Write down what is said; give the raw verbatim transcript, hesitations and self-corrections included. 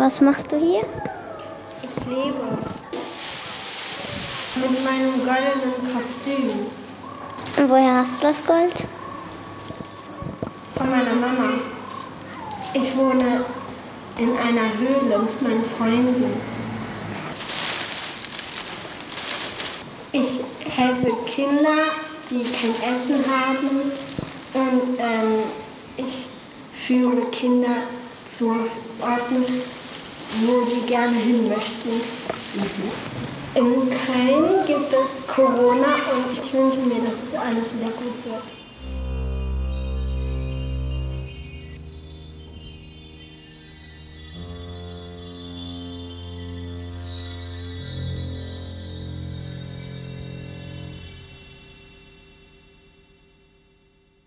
Was machst du hier? Ich lebe mit meinem goldenen Kostüm. Und woher hast du das Gold? Von meiner Mama. Ich wohne in einer Höhle mit meinen Freunden. Ich helfe Kinder, die kein Essen haben, und ähm, ich führe Kinder zu Orten, wo sie gerne hin möchten. Mhm. In Köln gibt es Corona und ich wünsche mir, dass alles wieder gut wird.